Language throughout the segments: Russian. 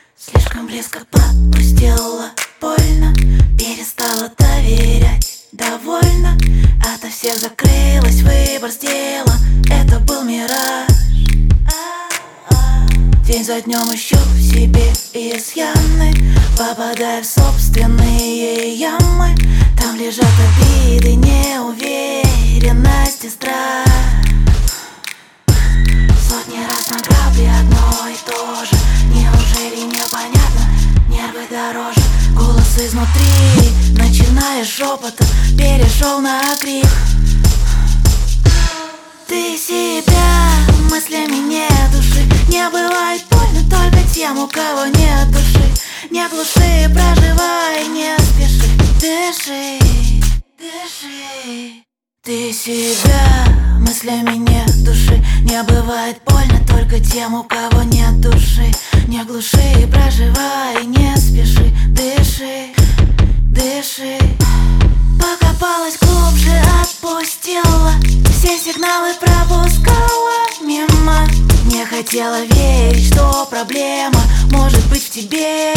Слишком близко подпустила, больно, перестала доверять, довольно. Ото всех закрылась, выбор сделала, это был мираж. День за днем ищу в себе изъяны, попадая в собственные ямы. Там лежат обиды, неуверенность и страх. Сотни раз на грабли одно и то же. Неужели непонятно? Нервы дороже. Голос изнутри, начиная с шепота, перешел на крик. Ты себя мыслями не души. Не бывает больно только тем, у кого нет души. Не глуши, проживай, не спеши. Дыши, дыши. Ты себя мыслями не души. Не бывает больно только тем, у кого нет души. Не глуши, проживай, не спеши. Дыши, дыши. Покопалась глубже, отпустила. Все сигналы пропускала мимо. Не хотела верить, что проблема может быть в тебе.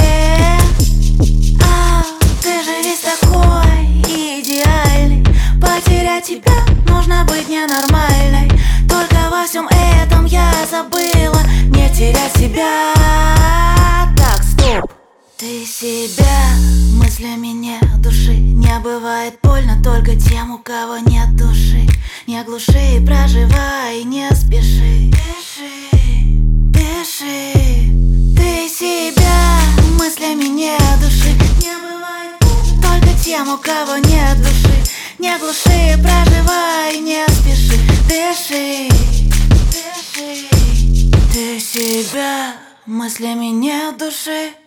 Ты же весь такой идеальный. Потерять тебя нужно быть ненормальной. Только во всем этом я забыла не терять себя. Так, стоп. Ты себя мыслями не души. Не бывает больно только тем, у кого нет души. Не глуши, проживай, не спеши. Дыши, дыши. Ты себя мыслями не души. Не бывает больно только тем, у кого нет души. Не глуши, проживай, не спеши. Дыши, дыши. Ты себя мыслями не души.